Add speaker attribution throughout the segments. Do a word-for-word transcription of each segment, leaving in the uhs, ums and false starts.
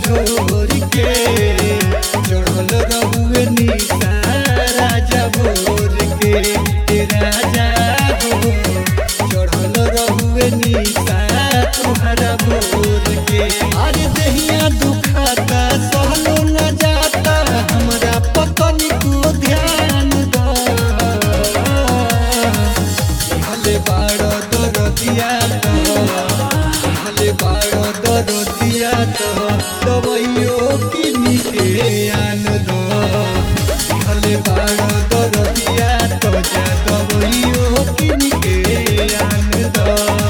Speaker 1: झोर के चढ़ल रहुए निशा राजा भोर के ए राजा हो चढ़ल रहुए निशा तुहरा भोर के। अरे देहिया दुखाता सहलो न जाता हमरा पतनी को ध्यान द हले बाड़ दरदिया हले बाड़ दरदिया तो दवाइयो किनी के आन दो हले बाड़ दरदिया तो जा दवाइयो किनी के आन दो।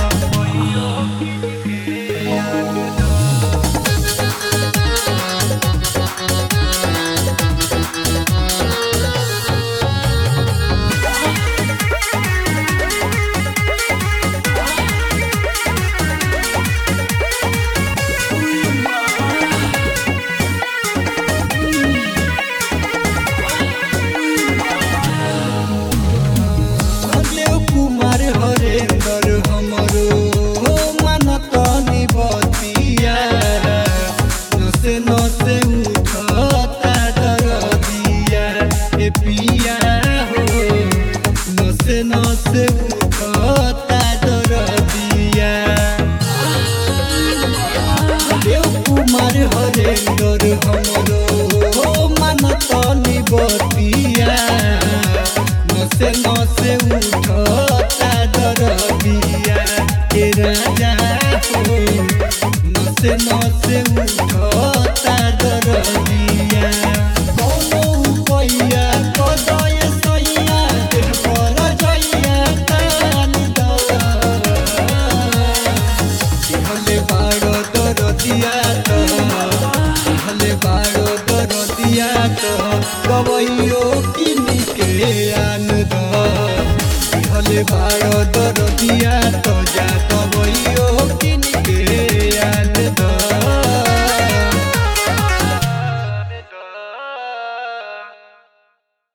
Speaker 1: हरेंदर हमरो मानत निबतिया नसे नसे उठता दरदिया ए पिया हो नसे नसे उठता दरदिया। देव कुमार हरेंदर हमरो मानत निबतिया नसे नसे उठता दरदिया ए राजा हो नसे नसे उठता दरदिया। कौनो उपाया कदय सैया देह पर जइया तान द हले बाड़ दरदिया तो हले बाड़ दरदिया तो दवाइयो किनी के आन द हले बाड़ दरदिया